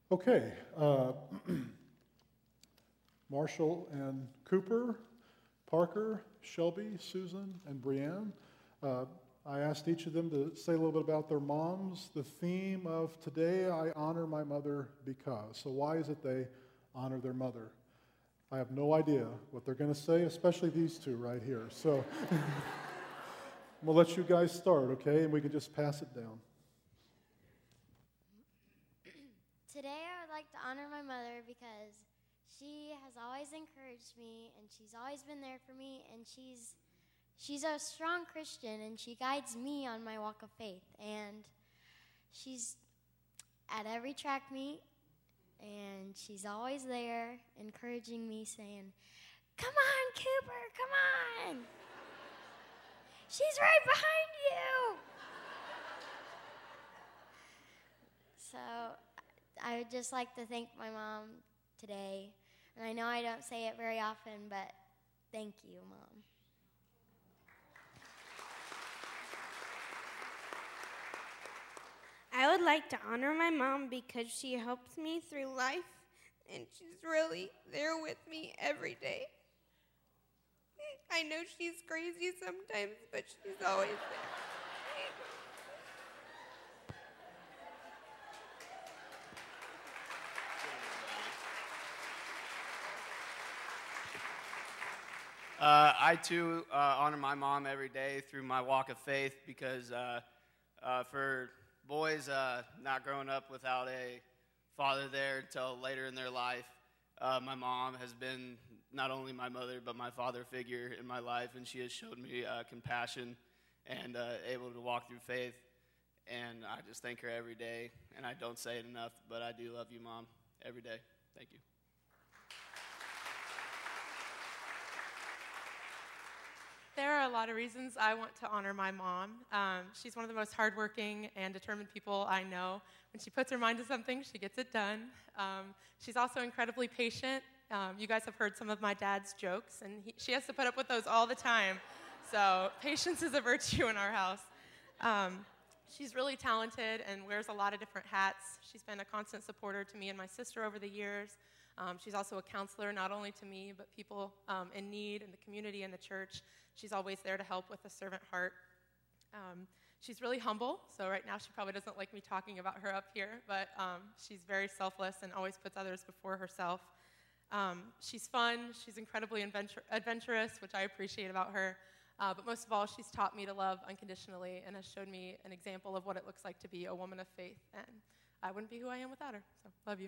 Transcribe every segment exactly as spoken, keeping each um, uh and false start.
Okay, uh, Marshall and Cooper, Parker, Shelby, Susan, and Brianne. Uh, I asked each of them to say a little bit about their moms. The theme of today, I honor my mother because. So why is it they honor their mother? I have no idea what they're going to say, especially these two right here. So we'll let you guys start, okay? And we can just pass it down. Today I would like to honor my mother because she has always encouraged me and she's always been there for me, and she's she's a strong Christian and she guides me on my walk of faith, and she's at every track meet and she's always there encouraging me, saying, "Come on, Cooper, come on. She's right behind you." So I would just like to thank my mom today. And I know I don't say it very often, but thank you, Mom. I would like to honor my mom because she helps me through life, and she's really there with me every day. I know she's crazy sometimes, but she's always there. Uh, I, too, uh, honor my mom every day through my walk of faith because uh, uh, for boys uh, not growing up without a father there until later in their life, uh, my mom has been not only my mother but my father figure in my life, and she has showed me uh, compassion and uh, able to walk through faith, and I just thank her every day, and I don't say it enough, but I do love you, Mom, every day. Thank you. There are a lot of reasons I want to honor my mom. Um, she's one of the most hardworking and determined people I know. When she puts her mind to something, she gets it done. Um, she's also incredibly patient. Um, you guys have heard some of my dad's jokes, and he, she has to put up with those all the time. So patience is a virtue in our house. Um, she's really talented and wears a lot of different hats. She's been a constant supporter to me and my sister over the years. Um, she's also a counselor, not only to me, but people um, in need in the community and the church. She's always there to help with a servant heart. Um, she's really humble, so right now she probably doesn't like me talking about her up here, but um, she's very selfless and always puts others before herself. Um, she's fun, she's incredibly adventur- adventurous, which I appreciate about her, uh, but most of all, she's taught me to love unconditionally and has showed me an example of what it looks like to be a woman of faith, and I wouldn't be who I am without her, so love you.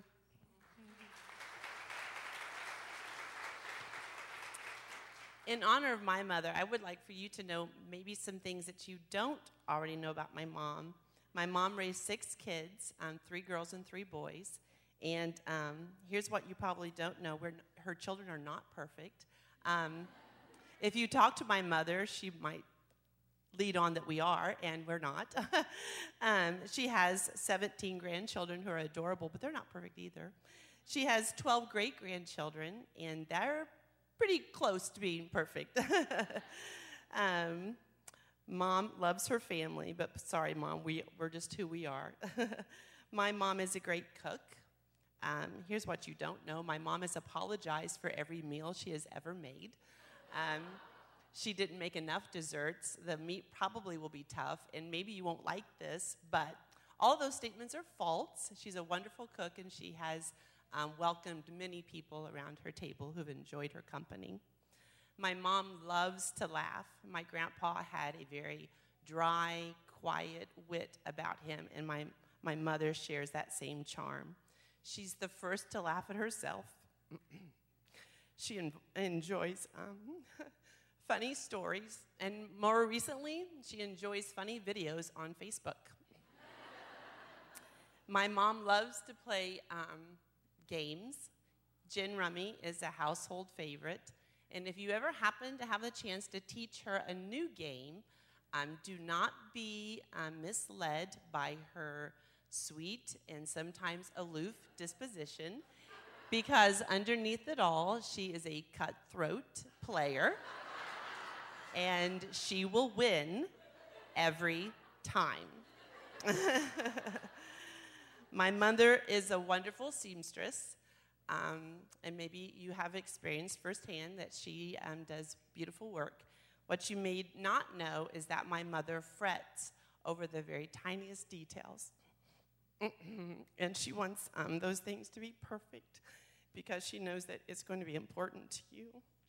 In honor of my mother, I would like for you to know maybe some things that you don't already know about my mom. My mom raised six kids, um, three girls and three boys. And um, here's what you probably don't know. We're, her children are not perfect. Um, if you talk to my mother, she might lead on that we are, and we're not. um, she has seventeen grandchildren who are adorable, but they're not perfect either. She has twelve great-grandchildren, and they're pretty close to being perfect. um, Mom loves her family, but sorry, Mom, we, we're just who we are. My mom is a great cook. Um, here's what you don't know. My mom has apologized for every meal she has ever made. Um, she didn't make enough desserts. The meat probably will be tough, and maybe you won't like this, but all those statements are false. She's a wonderful cook, and she has Um, welcomed many people around her table who've enjoyed her company. My mom loves to laugh. My grandpa had a very dry, quiet wit about him, and my, my mother shares that same charm. She's the first to laugh at herself. She en- enjoys um, funny stories, and more recently, she enjoys funny videos on Facebook. My mom loves to play um, games. Gin Rummy is a household favorite. And if you ever happen to have the chance to teach her a new game, um, do not be um, misled by her sweet and sometimes aloof disposition, because underneath it all, she is a cutthroat player, and she will win every time. My mother is a wonderful seamstress, um, and maybe you have experienced firsthand that she um, does beautiful work. What you may not know is that my mother frets over the very tiniest details. And she wants um, those things to be perfect because she knows that it's going to be important to you.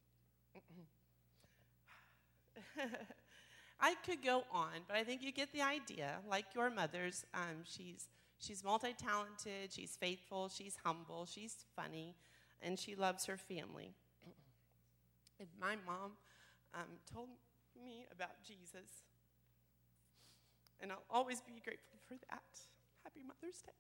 I could go on, but I think you get the idea. Like your mother's, um, she's she's multi-talented, she's faithful, she's humble, she's funny, and she loves her family. And my mom um, told me about Jesus, and I'll always be grateful for that. Happy Mother's Day.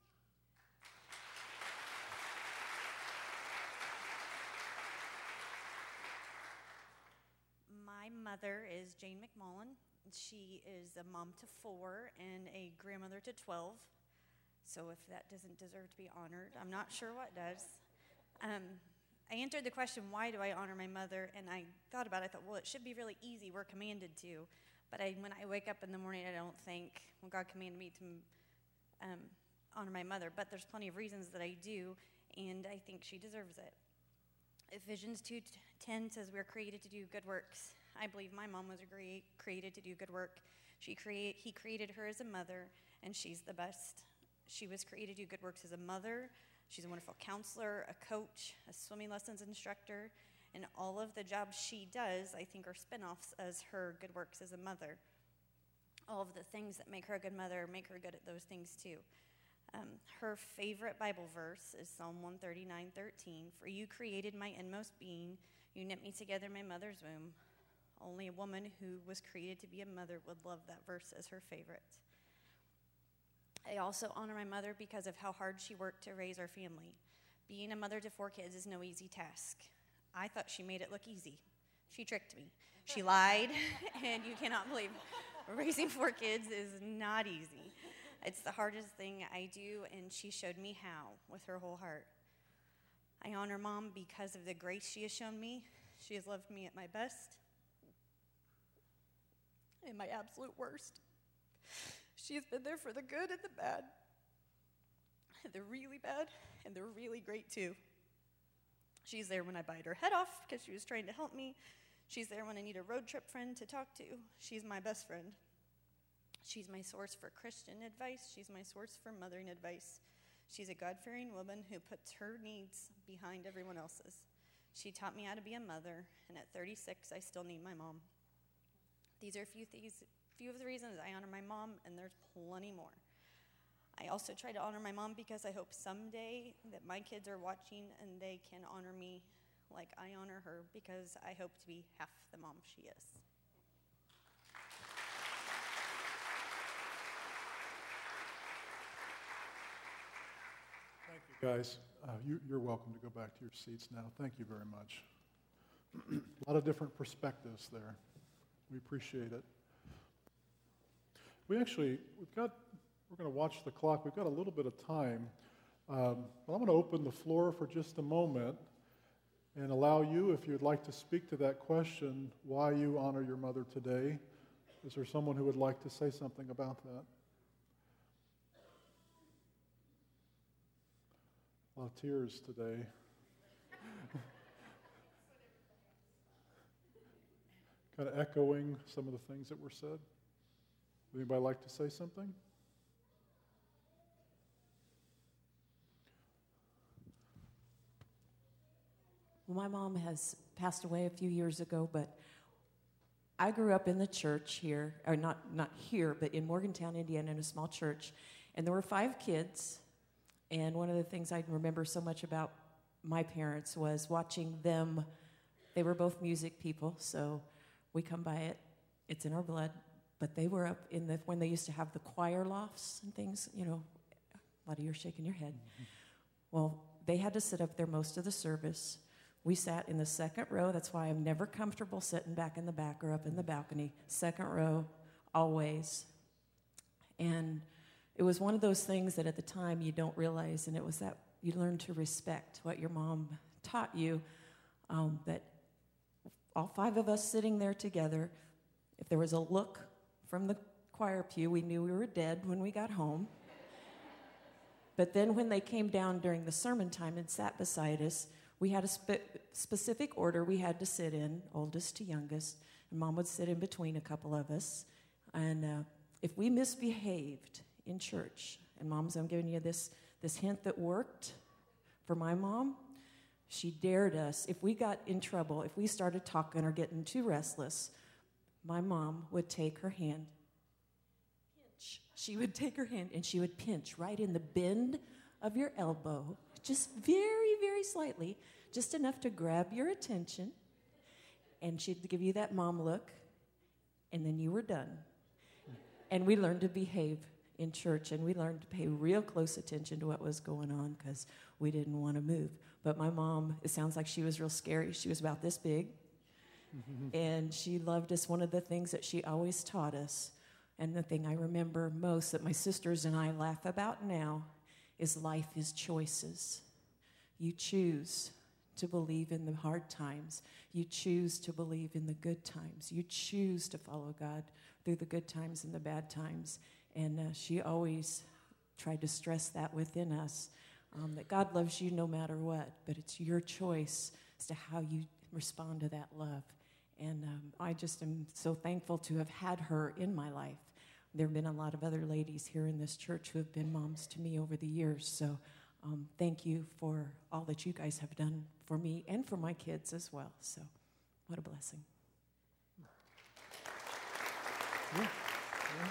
My mother is Jane McMullen. She is a mom to four and a grandmother to twelve. So if that doesn't deserve to be honored, I'm not sure what does. Um, I answered the question, why do I honor my mother? And I thought about it. I thought, well, it should be really easy. We're commanded to. But I, when I wake up in the morning, I don't think, well, God commanded me to um, honor my mother. But there's plenty of reasons that I do, and I think she deserves it. Ephesians two ten says we're created to do good works. I believe my mom was crea- created to do good work. She create, he created her as a mother, and she's the best. She was created to do good works as a mother. She's a wonderful counselor, a coach, a swimming lessons instructor, and all of the jobs she does, I think, are spinoffs as her good works as a mother. All of the things that make her a good mother make her good at those things too. Um, her favorite Bible verse is Psalm one thirty-nine thirteen. For you created my inmost being. You knit me together in my mother's womb. Only a woman who was created to be a mother would love that verse as her favorite. I also honor my mother because of how hard she worked to raise our family. Being a mother to four kids is no easy task. I thought she made it look easy. She tricked me. She lied, and you cannot believe raising four kids is not easy. It's the hardest thing I do, and she showed me how with her whole heart. I honor Mom because of the grace she has shown me. She has loved me at my best and my absolute worst. She has been there for the good and the bad, the really bad and the really great too. She's there when I bite her head off because she was trying to help me. She's there when I need a road trip friend to talk to. She's my best friend. She's my source for Christian advice. She's my source for mothering advice. She's a God-fearing woman who puts her needs behind everyone else's. She taught me how to be a mother, and at thirty-six, I still need my mom. These are a few, things, few of the reasons I honor my mom, and there's plenty more. I also try to honor my mom because I hope someday that my kids are watching and they can honor me like I honor her, because I hope to be half the mom she is. Thank you, guys. Uh, you, you're welcome to go back to your seats now. Thank you very much. A lot of different perspectives there. We appreciate it. We actually, we've got, we're going to watch the clock. We've got a little bit of time. Um, but I'm going to open the floor for just a moment and allow you, if you'd like to speak to that question, why you honor your mother today. Is there someone who would like to say something about that? A lot of tears today. Kind of echoing some of the things that were said. Would anybody like to say something? Well, my mom has passed away a few years ago, but I grew up in the church here, or not, not here, but in Morgantown, Indiana, in a small church, and there were five kids, and one of the things I remember so much about my parents was watching them. They were both music people, so we come by it. It's in our blood. But they were up in the, when they used to have the choir lofts and things, you know, a lot of you are shaking your head. Mm-hmm. Well, they had to sit up there most of the service. We sat in the second row. That's why I'm never comfortable sitting back in the back or up in the balcony. Second row, always. And it was one of those things that at the time you don't realize, and it was that you learn to respect what your mom taught you. Um, but all five of us sitting there together, if there was a look from the choir pew, we knew we were dead when we got home. But then when they came down during the sermon time and sat beside us, we had a spe- specific order we had to sit in, oldest to youngest, and Mom would sit in between a couple of us. And uh, if we misbehaved in church, and Mom's, I'm giving you this, this hint that worked for my mom, she dared us. If we got in trouble, if we started talking or getting too restless, my mom would take her hand, pinch. She would take her hand and she would pinch right in the bend of your elbow, just very, very slightly, just enough to grab your attention. And she'd give you that mom look, and then you were done. And we learned to behave in church, and we learned to pay real close attention to what was going on because we didn't want to move. But my mom, it sounds like she was real scary. She was about this big, mm-hmm. and she loved us. One of the things that she always taught us, and the thing I remember most that my sisters and I laugh about now, is life is choices. You choose to believe in the hard times. You choose to believe in the good times. You choose to follow God through the good times and the bad times. And uh, she always tried to stress that within us, um, that God loves you no matter what, but it's your choice as to how you respond to that love. And um, I just am so thankful to have had her in my life. There have been a lot of other ladies here in this church who have been moms to me over the years. So um, thank you for all that you guys have done for me and for my kids as well. So what a blessing. Yeah. Yeah.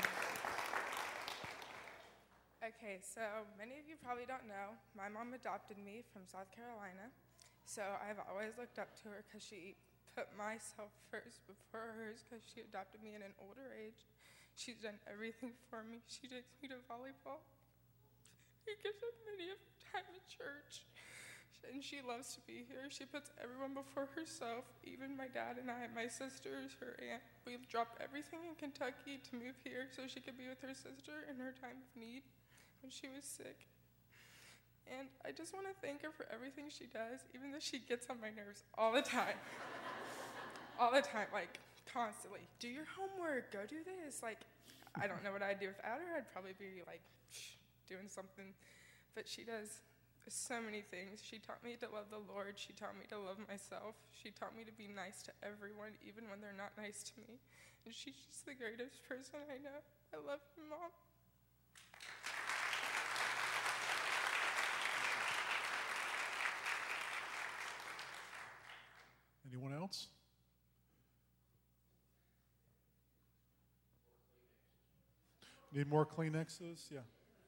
Okay, so many of you probably don't know, my mom adopted me from South Carolina. So I've always looked up to her because she put myself first before hers because she adopted me in an older age. She's done everything for me. She takes me to volleyball. She gives up many of her time at church. And she loves to be here. She puts everyone before herself, even my dad and I, my sisters, her aunt. We dropped everything in Kentucky to move here so she could be with her sister in her time of need when she was sick. And I just want to thank her for everything she does, even though she gets on my nerves all the time. all the time, like constantly. Do your homework, go do this. Like, I don't know what I'd do without her. I'd probably be like doing something. But she does so many things. She taught me to love the Lord. She taught me to love myself. She taught me to be nice to everyone, even when they're not nice to me. And she's just the greatest person I know. I love you, Mom. Anyone else? Need more Kleenexes? Yeah.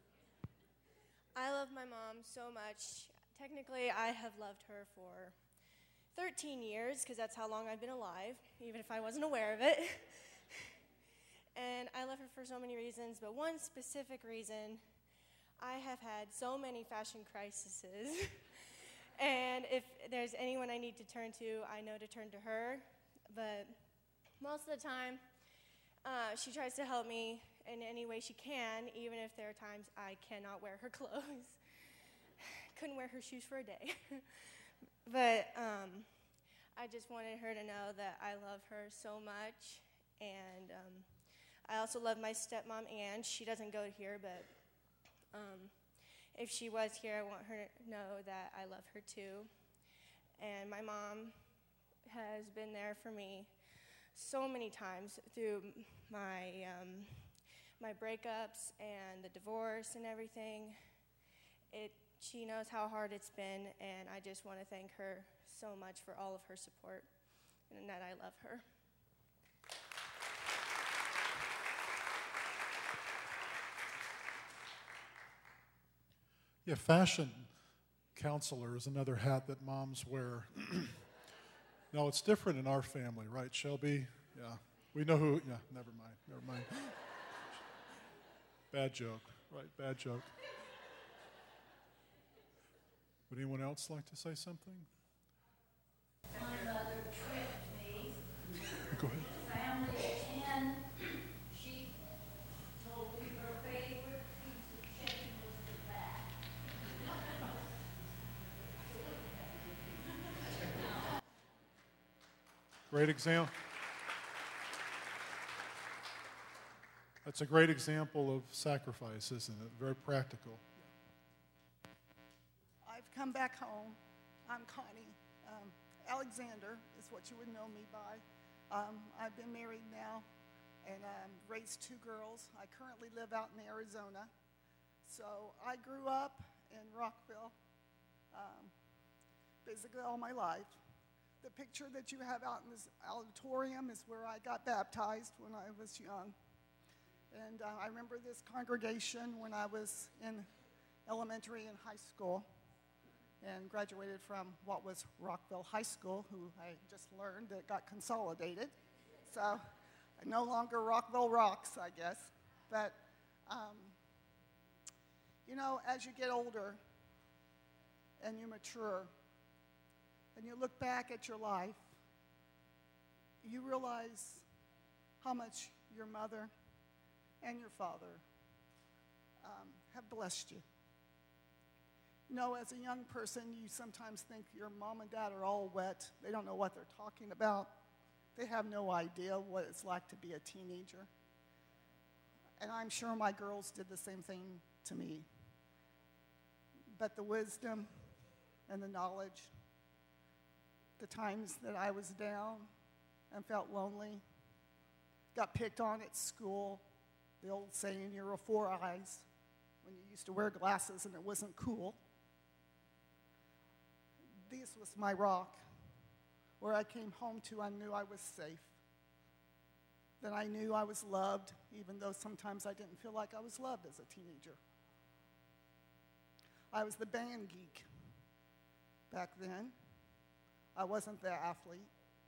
I love my mom so much. Technically, I have loved her for thirteen years because that's how long I've been alive, even if I wasn't aware of it. And I love her for so many reasons, but one specific reason, I have had so many fashion crises. And if there's anyone I need to turn to, I know to turn to her. But most of the time, uh, she tries to help me in any way she can, even if there are times I cannot wear her clothes. Couldn't wear her shoes for a day. But um, I just wanted her to know that I love her so much. And um, I also love my stepmom, Ann. She doesn't go here, but um, if she was here, I want her to know that I love her too. And my mom has been there for me so many times through my um, my breakups and the divorce and everything. It she knows how hard it's been, and I just want to thank her so much for all of her support and that I love her. Yeah, fashion counselor is another hat that moms wear. No, it's different in our family, right, Shelby? Yeah, we know who, yeah, never mind, never mind. Bad joke, right, bad joke. Would anyone else like to say something? My mother tricked me. Go ahead. Family of ten, she told me her favorite piece of chicken was the back. Great example. That's a great example of sacrifice, isn't it? Very practical. come back home. I'm Connie. Um, Alexander is what you would know me by. Um, I've been married now and um, raised two girls. I currently live out in Arizona. So I grew up in Rockville um, basically all my life. The picture that you have out in this auditorium is where I got baptized when I was young. And uh, I remember this congregation when I was in elementary and high school and graduated from what was Rockville High School, who I just learned that got consolidated. So no longer Rockville Rocks, I guess. But, um, you know, as you get older and you mature and you look back at your life, you realize how much your mother and your father um, have blessed you. You know, as a young person, you sometimes think your mom and dad are all wet. They don't know what they're talking about. They have no idea what it's like to be a teenager. And I'm sure my girls did the same thing to me. But the wisdom and the knowledge, the times that I was down and felt lonely, got picked on at school, the old saying, you're a four eyes, when you used to wear glasses and it wasn't cool. This was my rock. Where I came home to, I knew I was safe. That I knew I was loved, even though sometimes I didn't feel like I was loved as a teenager. I was the band geek back then. I wasn't the athlete.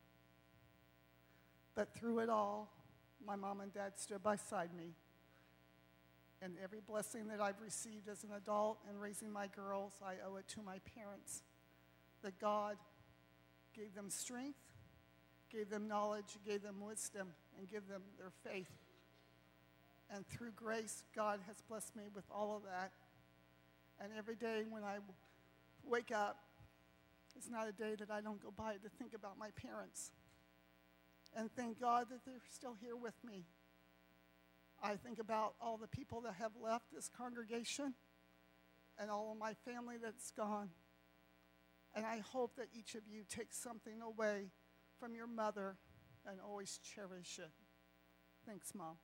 But through it all, my mom and dad stood beside me. And every blessing that I've received as an adult and raising my girls, I owe it to my parents. That God gave them strength, gave them knowledge, gave them wisdom, and gave them their faith. And through grace, God has blessed me with all of that. And every day when I wake up, it's not a day that I don't go by to think about my parents. And thank God that they're still here with me. I think about all the people that have left this congregation and all of my family that's gone. And I hope that each of you takes something away from your mother and always cherish it. Thanks, Mom.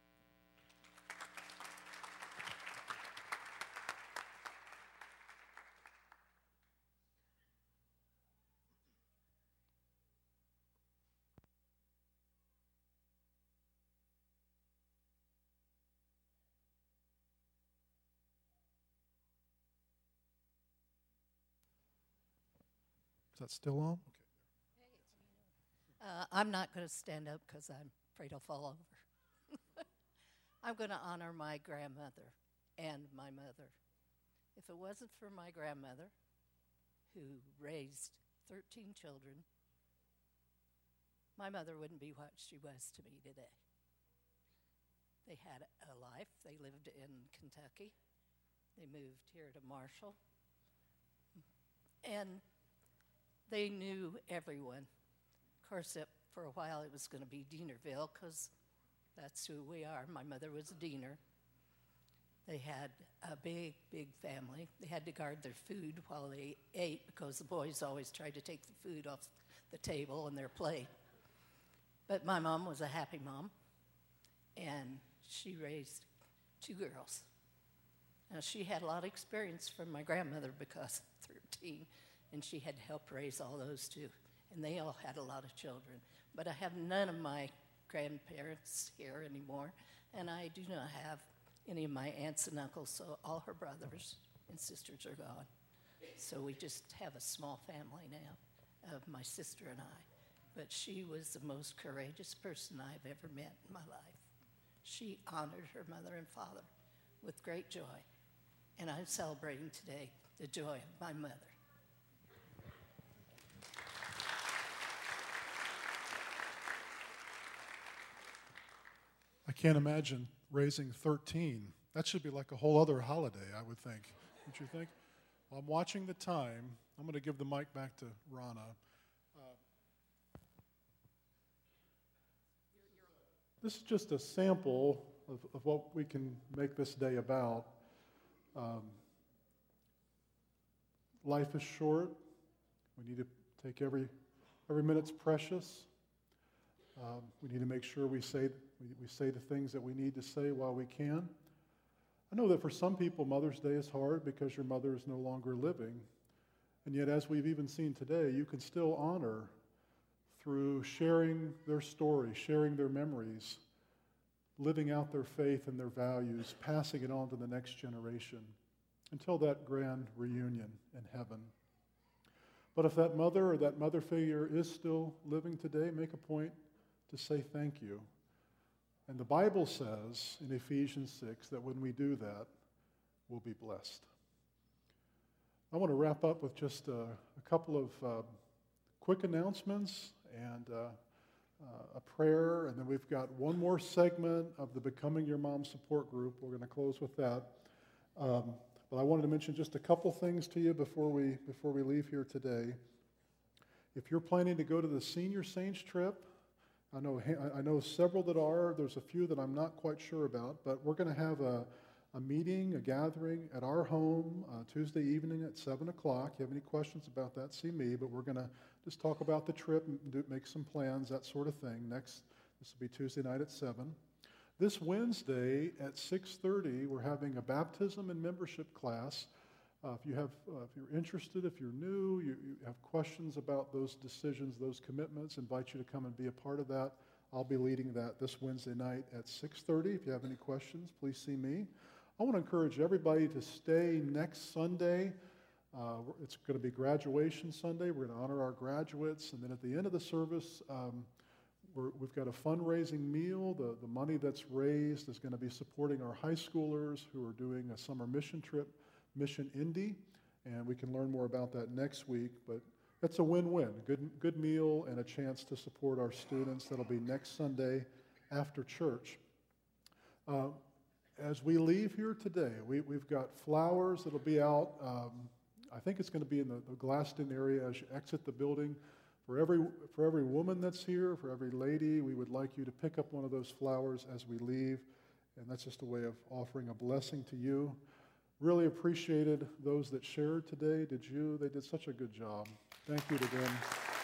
Is that still on? Okay. Uh, I'm not going to stand up because I'm afraid I'll fall over. I'm going to honor my grandmother and my mother. If it wasn't for my grandmother, who raised thirteen children, my mother wouldn't be what she was to me today. They had a life. They lived in Kentucky. They moved here to Marshall. And they knew everyone. Of course, it, for a while it was going to be Dienerville because that's who we are. My mother was a Diener. They had a big, big family. They had to guard their food while they ate because the boys always tried to take the food off the table on their plate. But my mom was a happy mom, and she raised two girls. Now, she had a lot of experience from my grandmother because thirteen, and she had to help raise all those too. And they all had a lot of children. But I have none of my grandparents here anymore, and I do not have any of my aunts and uncles, so all her brothers and sisters are gone. So we just have a small family now of my sister and I. But she was the most courageous person I've ever met in my life. She honored her mother and father with great joy. And I'm celebrating today the joy of my mother. I can't imagine raising thirteen. That should be like a whole other holiday, I would think. Don't you think? Well, I'm watching the time. I'm going to give the mic back to Rana. Uh, this is just a sample of, of what we can make this day about. Um, life is short. We need to take every, every minute's precious. Um, we need to make sure we say, we, we say the things that we need to say while we can. I know that for some people, Mother's Day is hard because your mother is no longer living. And yet, as we've even seen today, you can still honor through sharing their story, sharing their memories, living out their faith and their values, passing it on to the next generation until that grand reunion in heaven. But if that mother or that mother figure is still living today, make a point to say thank you. And the Bible says in Ephesians six that when we do that, we'll be blessed. I want to wrap up with just a, a couple of uh, quick announcements and uh, uh, a prayer, and then we've got one more segment of the Becoming Your Mom support group. We're going to close with that. Um, but I wanted to mention just a couple things to you before we before we leave here today. If you're planning to go to the Senior Saints trip, I know I know several that are. There's a few that I'm not quite sure about, but we're going to have a, a meeting, a gathering at our home uh, Tuesday evening at seven o'clock. If you have any questions about that, see me, but we're going to just talk about the trip and do, make some plans, that sort of thing. Next, this will be Tuesday night at seven. This Wednesday at six thirty, we're having a baptism and membership class. Uh, if you have, uh, if you're interested, if you're new, you, you have questions about those decisions, those commitments, invite you to come and be a part of that. I'll be leading that this Wednesday night at six thirty. If you have any questions, please see me. I want to encourage everybody to stay next Sunday. Uh, it's going to be graduation Sunday. We're going to honor our graduates, and then at the end of the service, um, we're, we've got a fundraising meal. The, the money that's raised is going to be supporting our high schoolers who are doing a summer mission trip, Mission Indy, and we can learn more about that next week. But it's a win-win, good, good meal and a chance to support our students. That'll be next Sunday after church. Uh, as we leave here today, we, we've got flowers that'll be out. Um, I think it's going to be in the, the Glaston area as you exit the building. For every, for every woman that's here, for every lady, we would like you to pick up one of those flowers as we leave, and that's just a way of offering a blessing to you. Really appreciated those that shared today. Did you? They did such a good job. Thank you to them.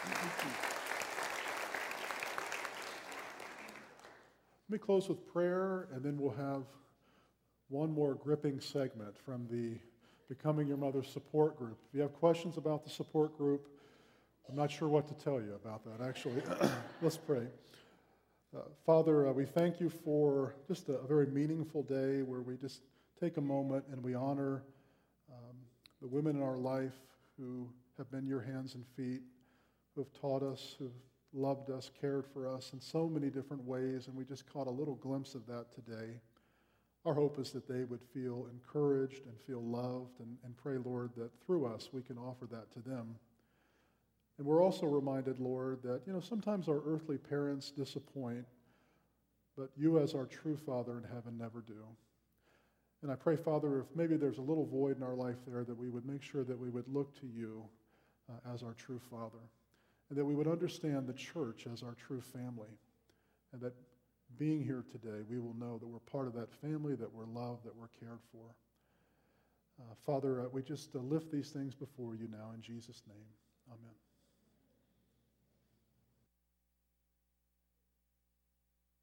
Let me close with prayer, and then we'll have one more gripping segment from the Becoming Your Mother support group. If you have questions about the support group, I'm not sure what to tell you about that, actually. Let's pray. Uh, Father, uh, we thank you for just a, a very meaningful day where we just take a moment and we honor um, the women in our life who have been your hands and feet, who have taught us, who have loved us, cared for us in so many different ways, and we just caught a little glimpse of that today. Our hope is that they would feel encouraged and feel loved, and, and pray, Lord, that through us we can offer that to them. And we're also reminded, Lord, that, you know, sometimes our earthly parents disappoint, but you as our true Father in heaven never do. And I pray, Father, if maybe there's a little void in our life there, that we would make sure that we would look to you uh, as our true Father, and that we would understand the church as our true family, and that being here today, we will know that we're part of that family, that we're loved, that we're cared for. Uh, Father, uh, we just uh, lift these things before you now in Jesus' name. Amen.